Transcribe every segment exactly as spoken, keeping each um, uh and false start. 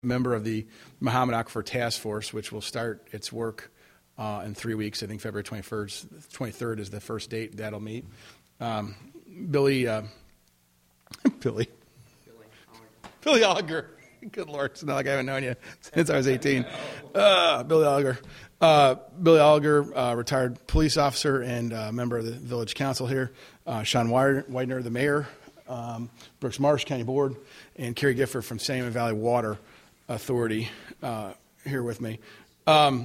member of the Mahomet Aquifer Task Force, which will start its work uh, in three weeks. I think February twenty-first, twenty-third is the first date that'll meet. Um, Billy, uh, Billy, Billy Oliger. Good Lord, it's not like I haven't known you since I was eighteen. Uh, Billy Oliger. Uh, Billy Oliger, uh, retired police officer and uh, member of the village council here. Uh, Sean Widener, the mayor. Um, Brooks Marsh County Board, and Kerry Gifford from Sangamon Valley Water Authority uh, here with me. Um,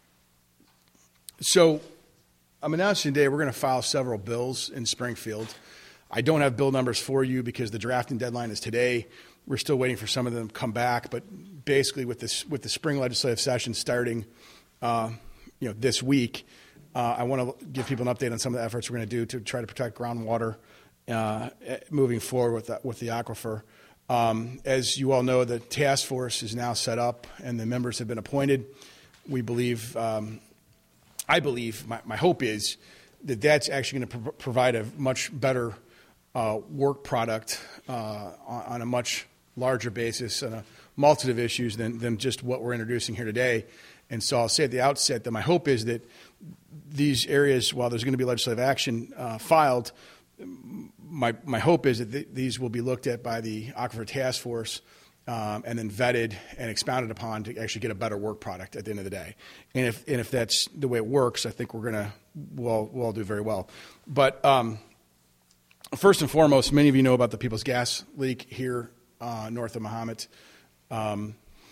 so I'm announcing today we're going to file several bills in Springfield. I don't have bill numbers for you because the drafting deadline is today. We're still waiting for some of them to come back, but basically with this with the spring legislative session starting uh, you know, this week, uh, I want to give people an update on some of the efforts we're going to do to try to protect groundwater Uh, moving forward with the, with the aquifer. Um, as you all know, the task force is now set up and the members have been appointed. We believe, um, I believe, my, my hope is that that's actually going to pro- provide a much better uh, work product uh, on, on a much larger basis on a multitude of issues than, than just what we're introducing here today. And so I'll say at the outset that my hope is that these areas, while there's going to be legislative action uh, filed, My my hope is that th- these will be looked at by the Aquifer Task Force um, and then vetted and expounded upon to actually get a better work product at the end of the day. And if and if that's the way it works, I think we're gonna we'll we'll all do very well. But um, first and foremost, many of you know about the People's Gas leak here uh, north of Mahomet. Um,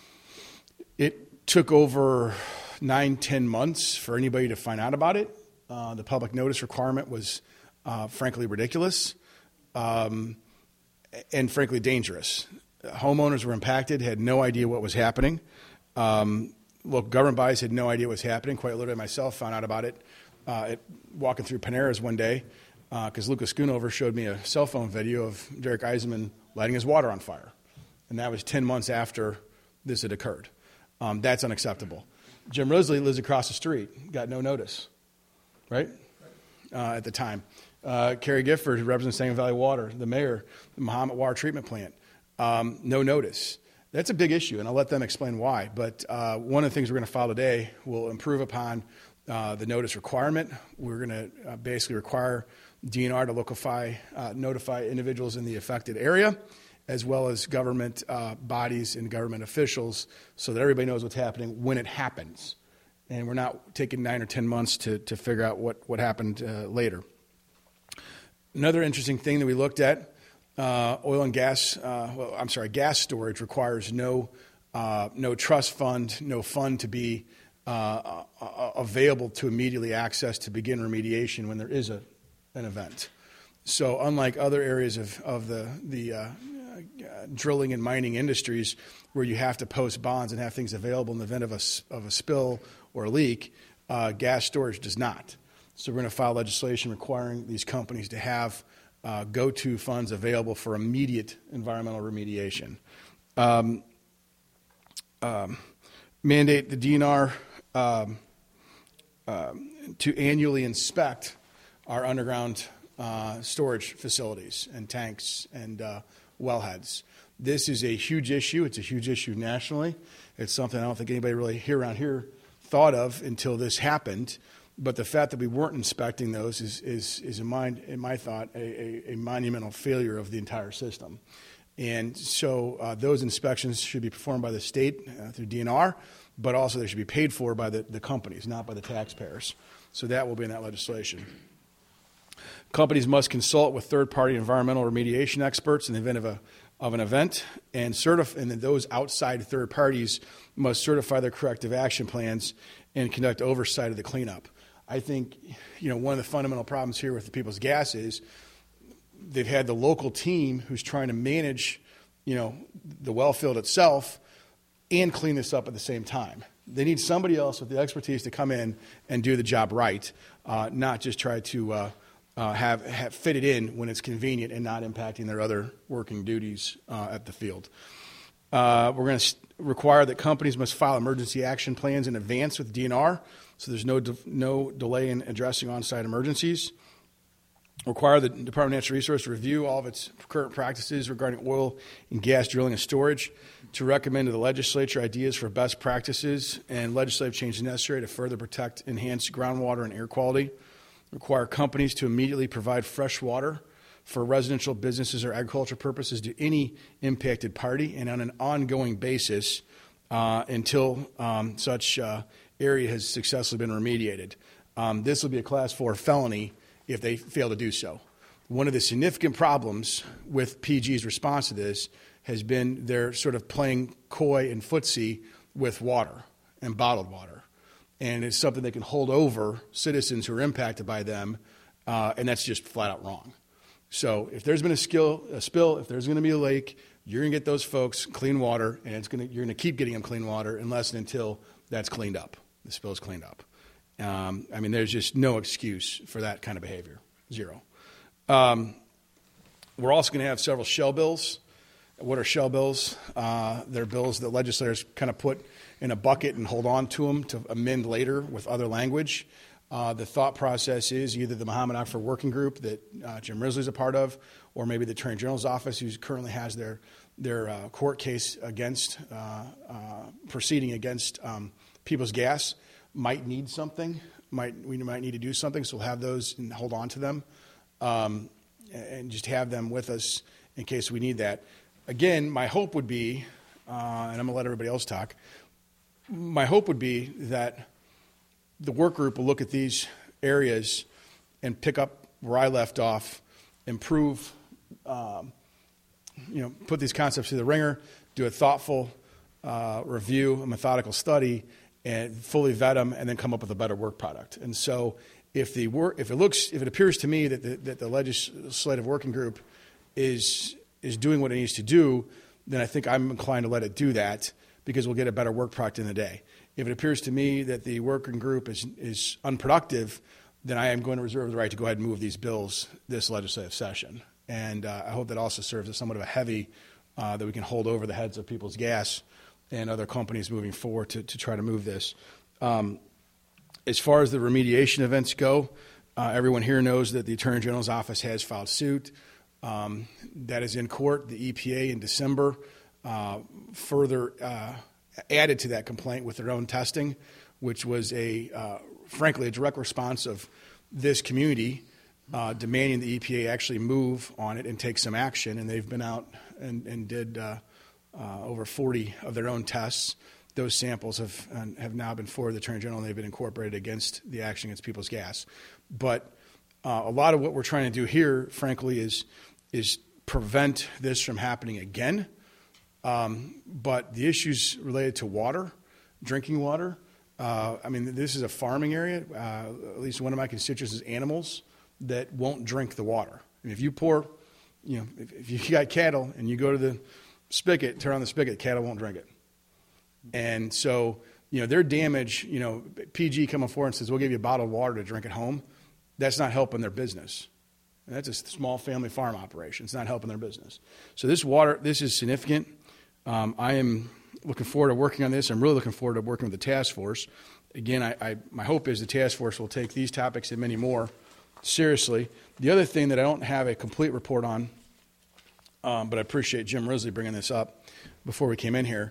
it took over nine ten months for anybody to find out about it. Uh, the public notice requirement was Uh, frankly ridiculous, um, and frankly dangerous. Homeowners were impacted, had no idea what was happening. Um, local government bodies had no idea what was happening. Quite literally myself found out about it uh, at, walking through Panera's one day because uh, Lucas Schoonover showed me a cell phone video of Derek Eisenman lighting his water on fire. And that was ten months after this had occurred. Um, that's unacceptable. Jim Risley lives across the street, got no notice, right, uh, at the time. Uh, Kerry Gifford, who represents Sangamon Valley Water, the mayor, the Mahomet Water Treatment Plant, um, no notice. That's a big issue, and I'll let them explain why. But uh, one of the things we're going to file today will improve upon uh, the notice requirement. We're going to uh, basically require D N R to notify, uh, notify individuals in the affected area, as well as government uh, bodies and government officials, so that everybody knows what's happening when it happens. And we're not taking nine or ten months to, to figure out what, what happened uh, later. Another interesting thing that we looked at, uh, oil and gas, uh, well, I'm sorry, gas storage requires no uh, no trust fund, no fund to be uh, uh, available to immediately access to begin remediation when there is a an event. So unlike other areas of, of the, the uh, uh, drilling and mining industries where you have to post bonds and have things available in the event of a, of a spill or a leak, uh, gas storage does not. So we're going to file legislation requiring these companies to have uh, go-to funds available for immediate environmental remediation. Um, um, mandate the D N R um, uh, to annually inspect our underground uh, storage facilities and tanks and uh, wellheads. This is a huge issue. It's a huge issue nationally. It's something I don't think anybody really here around here thought of until this happened. But the fact that we weren't inspecting those is, is, is in, my, in my thought, a, a, a monumental failure of the entire system. And so uh, those inspections should be performed by the state uh, through D N R, but also they should be paid for by the, the companies, not by the taxpayers. So that will be in that legislation. Companies must consult with third-party environmental remediation experts in the event of a of an event, and certif- and then those outside third parties must certify their corrective action plans and conduct oversight of the cleanup. I think, you know, one of the fundamental problems here with the People's Gas is they've had the local team who's trying to manage, you know, the well field itself and clean this up at the same time. They need somebody else with the expertise to come in and do the job right, uh, not just try to uh, uh, have, have fit it in when it's convenient and not impacting their other working duties uh, at the field. Uh, we're going to st- require that companies must file emergency action plans in advance with D N R, so there's no de- no delay in addressing on-site emergencies. require the Department of Natural Resources to review all of its current practices regarding oil and gas drilling and storage, to recommend to the legislature ideas for best practices and legislative changes necessary to further protect enhanced groundwater and air quality, require companies to immediately provide fresh water for residential businesses or agricultural purposes to any impacted party, and on an ongoing basis uh, until um, such uh, area has successfully been remediated. Um, this will be a class four felony if they fail to do so. One of the significant problems with P G's response to this has been their sort of playing coy and footsie with water and bottled water. And it's something they can hold over citizens who are impacted by them, uh, and that's just flat out wrong. So if there's been a, skill, a spill, if there's going to be a lake, you're going to get those folks clean water, and it's going to, you're going to keep getting them clean water unless and until that's cleaned up, the spill is cleaned up. Um, I mean, there's just no excuse for that kind of behavior, zero. Um, we're also going to have several shell bills. What are shell bills? Uh, they're bills that legislators kind of put in a bucket and hold on to them to amend later with other language. Uh, the thought process is either the Muhammad Aquifer Working Group that uh, Jim Risley is a part of, or maybe the Attorney General's office, who currently has their their uh, court case against uh, uh, proceeding against um, People's Gas, might need something. Might we might need to do something, so we'll have those and hold on to them, um, and just have them with us in case we need that. Again, my hope would be, uh, and I'm going to let everybody else talk. My hope would be that the work group will look at these areas and pick up where I left off, improve, um, you know, put these concepts through the ringer, do a thoughtful uh, review, a methodical study, and fully vet them, and then come up with a better work product. And so, if the work, if it looks, if it appears to me that the, that the legislative working group is is doing what it needs to do, then I think I'm inclined to let it do that, because we'll get a better work product in the day. If it appears to me that the working group is is unproductive, then I am going to reserve the right to go ahead and move these bills this legislative session. And uh, I hope that also serves as somewhat of a heavy uh, that we can hold over the heads of People's Gas and other companies moving forward to, to try to move this. Um, as far as the remediation events go, uh, everyone here knows that the Attorney General's office has filed suit. Um, that is in court. The E P A in December uh, further uh, added to that complaint with their own testing, which was a, uh, frankly, a direct response of this community uh, demanding the E P A actually move on it and take some action. And they've been out and, and did uh, uh, over forty of their own tests. Those samples have uh, have now been forwarded to the Attorney General, and they've been incorporated against the action against People's Gas. But uh, a lot of what we're trying to do here, frankly, is is prevent this from happening again. Um, but the issues related to water, drinking water, uh, I mean, this is a farming area. Uh, at least one of my constituents is animals that won't drink the water. And if you pour, you know, if, if you got cattle and you go to the spigot, turn on the spigot, cattle won't drink it. And so, you know, their damage, you know, P G coming forward and says, we'll give you a bottle of water to drink at home. That's not helping their business. And that's a small family farm operation. It's not helping their business. So this water, this is significant. Um, I am looking forward to working on this. I'm really looking forward to working with the task force. Again, I, I, my hope is the task force will take these topics and many more seriously. The other thing that I don't have a complete report on, um, but I appreciate Jim Risley bringing this up before we came in here.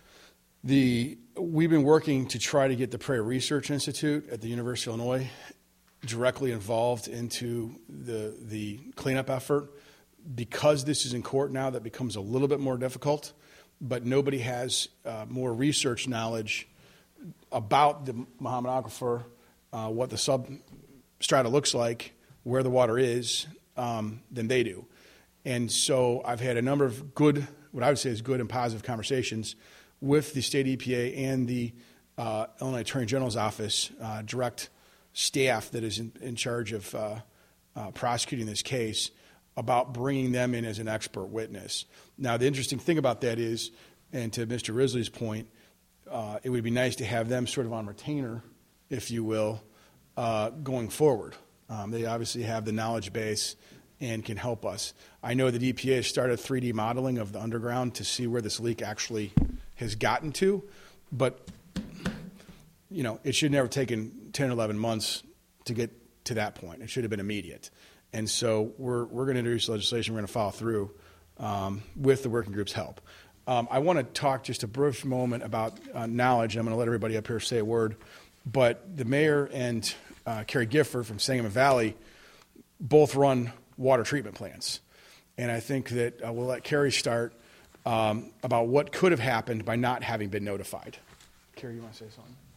The we've been working to try to get the Prairie Research Institute at the University of Illinois directly involved into the the cleanup effort. Because this is in court now, that becomes a little bit more difficult, but nobody has uh, more research knowledge about the Muhammad Aquifer, uh, what the substrata looks like, where the water is, um, than they do. And so I've had a number of good, what I would say is good and positive conversations with the state E P A and the uh, Illinois Attorney General's office, uh, direct staff that is in, in charge of uh, uh, prosecuting this case, about bringing them in as an expert witness. Now, the interesting thing about that is, and to Mister Risley's point, uh, it would be nice to have them sort of on retainer, if you will, uh, going forward. Um, they obviously have the knowledge base and can help us. I know that E P A has started three D modeling of the underground to see where this leak actually has gotten to, but you know, it should never have taken ten or eleven months to get to that point. It should have been immediate. And so we're, we're going to introduce legislation. We're going to follow through um, with the working group's help. Um, I want to talk just a brief moment about uh, knowledge. I'm going to let everybody up here say a word. But the mayor and uh, Carrie Gifford from Sangamon Valley both run water treatment plants. And I think that uh, we'll let Carrie start um, about what could have happened by not having been notified. Carrie, you want to say something?